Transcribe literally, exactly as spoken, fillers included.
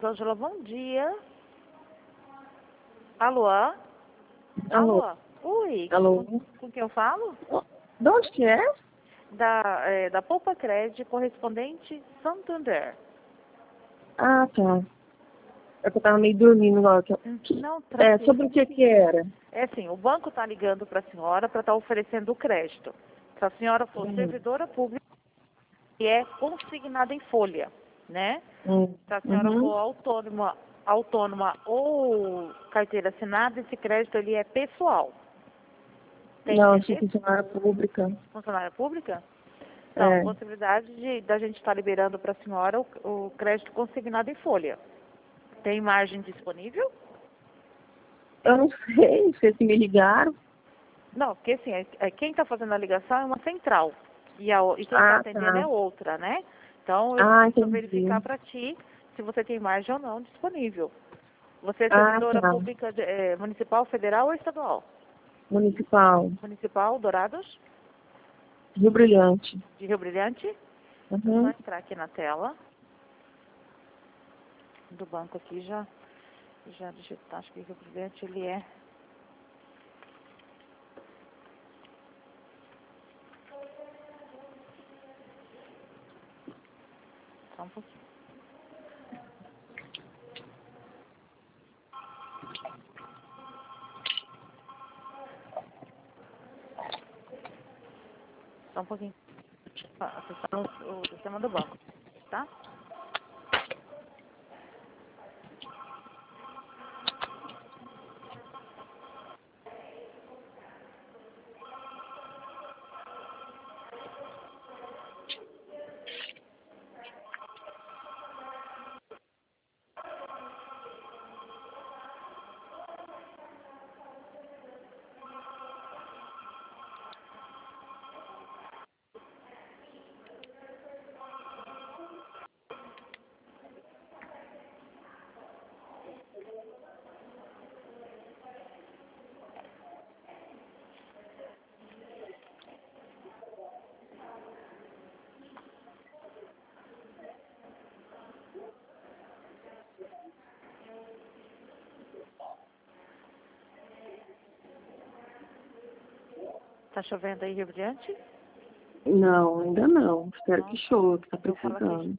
Rosângela, bom dia. Alô? Alô? Alô? Oi, Alô? com, com quem eu falo? De onde que é? Da, é, da Poupa Crédito, correspondente Santander. Ah, tá. É que eu tava meio dormindo lá. Que... Hum, Não, É, tranquilo. sobre o que que era? É assim, o banco está ligando para a senhora para estar oferecendo o crédito. Se a senhora for Uhum. servidora pública e é consignada em folha, né? Hum. Se a senhora Uhum. for autônoma, autônoma ou carteira assinada, esse crédito ele é pessoal. Tem Não, eu sou interesse? funcionária pública. Funcionária pública? Então, É. possibilidade de da gente estar liberando para a senhora o, o crédito consignado em folha. Tem margem disponível? Eu não sei, vocês que me ligaram. Não, porque assim, é, é, quem está fazendo a ligação é uma central. E, a, o- e quem está Ah, atendendo é tá. outra, né? Então, eu Ah, preciso entendi. verificar para ti se você tem margem ou não disponível. Você é Ah, servidora tá. pública de, eh, municipal, federal ou estadual? Municipal. Municipal, Dourados, Rio Brilhante. de Rio Brilhante. Eu vou Uhum. entrar aqui na tela do banco aqui, já, já digitar, acho que Rio Brilhante ele é... Só um pouquinho. Só um pouquinho. Ah, acessando o, o sistema do banco, tá? Tá chovendo aí, Rio Brilhante? Não, ainda não. Espero que Nossa, chova, que tá eu falo aqui. precisando.